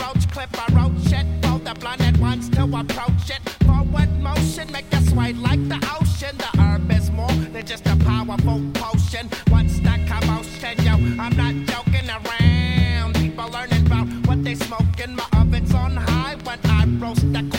roach clip, I roach shit. For the blinded ones to approach it. Forward motion, make us sway like the ocean. The herb is more than just a powerful potion. Once that commotion, yo, I'm not joking around. People learning about what they smoking. My oven's on high when I roast the